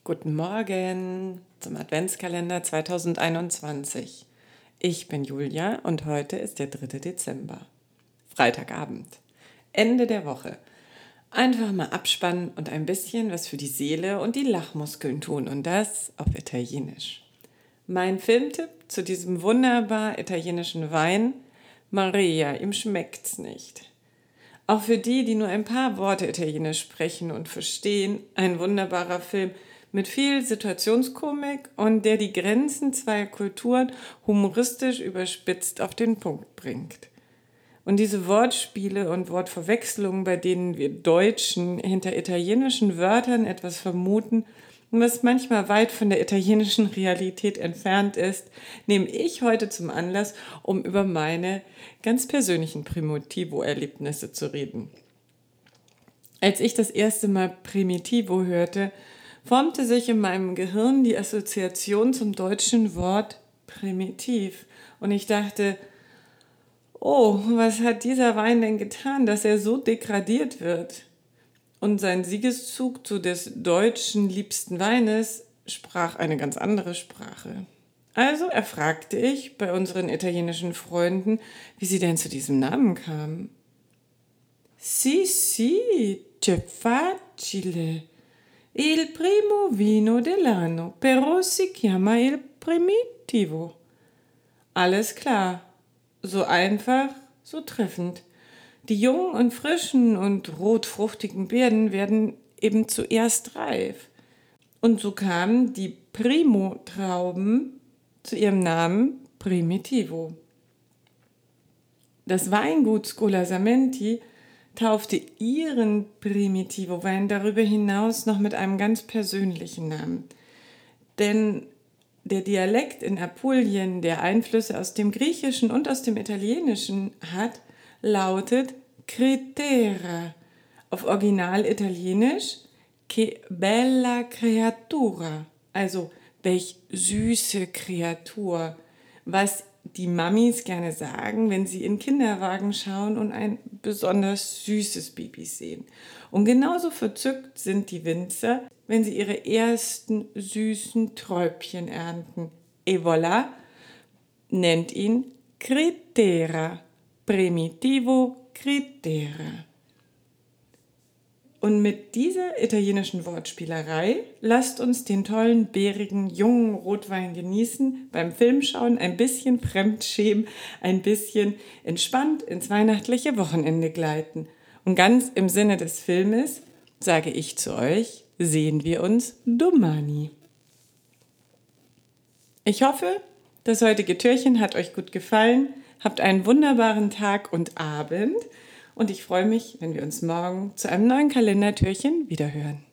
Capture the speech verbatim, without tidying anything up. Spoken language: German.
Guten Morgen zum Adventskalender zweitausendeinundzwanzig. Ich bin Julia und heute ist der dritte Dezember. Freitagabend. Ende der Woche. Einfach mal abspannen und ein bisschen was für die Seele und die Lachmuskeln tun und das auf Italienisch. Mein Filmtipp zu diesem wunderbar italienischen Wein: Maria, ihm schmeckt's nicht. Auch für die, die nur ein paar Worte Italienisch sprechen und verstehen, ein wunderbarer Film mit viel Situationskomik und der die Grenzen zweier Kulturen humoristisch überspitzt auf den Punkt bringt. Und diese Wortspiele und Wortverwechslungen, bei denen wir Deutschen hinter italienischen Wörtern etwas vermuten, was manchmal weit von der italienischen Realität entfernt ist, nehme ich heute zum Anlass, um über meine ganz persönlichen Primitivo-Erlebnisse zu reden. Als ich das erste Mal Primitivo hörte, formte sich in meinem Gehirn die Assoziation zum deutschen Wort primitiv. Und ich dachte, oh, was hat dieser Wein denn getan, dass er so degradiert wird? Und sein Siegeszug zu des Deutschen liebsten Weines sprach eine ganz andere Sprache. Also erfragte ich bei unseren italienischen Freunden, wie sie denn zu diesem Namen kamen. Sì, sì, c'è facile. Il primo vino dell'anno, però si chiama il Primitivo. Alles klar, so einfach, so treffend. Die jungen und frischen und rotfruchtigen Beeren werden eben zuerst reif. Und so kamen die Primo-Trauben zu ihrem Namen Primitivo. Das Weingut Scolasamenti taufte ihren Primitivo-Wein darüber hinaus noch mit einem ganz persönlichen Namen. Denn der Dialekt in Apulien, der Einflüsse aus dem Griechischen und aus dem Italienischen hat, lautet Cretera, auf Original Italienisch che bella creatura, also welch süße Kreatur, was die Mamis gerne sagen, wenn sie in Kinderwagen schauen und ein besonders süßes Baby sehen. Und genauso verzückt sind die Winzer, wenn sie ihre ersten süßen Träubchen ernten. E voilà, nennt ihn Cretera, Primitivo Cretera. Und mit dieser italienischen Wortspielerei lasst uns den tollen, bärigen, jungen Rotwein genießen, beim Filmschauen ein bisschen fremdschämen, ein bisschen entspannt ins weihnachtliche Wochenende gleiten. Und ganz im Sinne des Filmes sage ich zu euch, sehen wir uns domani. Ich hoffe, das heutige Türchen hat euch gut gefallen. Habt einen wunderbaren Tag und Abend und ich freue mich, wenn wir uns morgen zu einem neuen Kalendertürchen wiederhören.